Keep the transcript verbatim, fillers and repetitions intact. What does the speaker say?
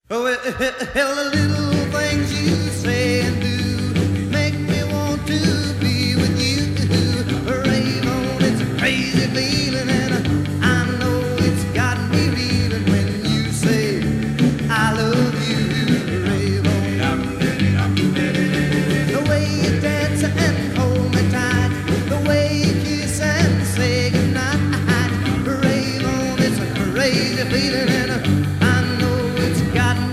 Oh, well, the little things you say and do make me want to be with you. Raven, it's a crazy feeling, and I know it's got me reeling when you say I love you, Raven. The way you dance and hold me tight, the way you kiss and say goodnight, Raven, it's a crazy feeling, and I know it's got me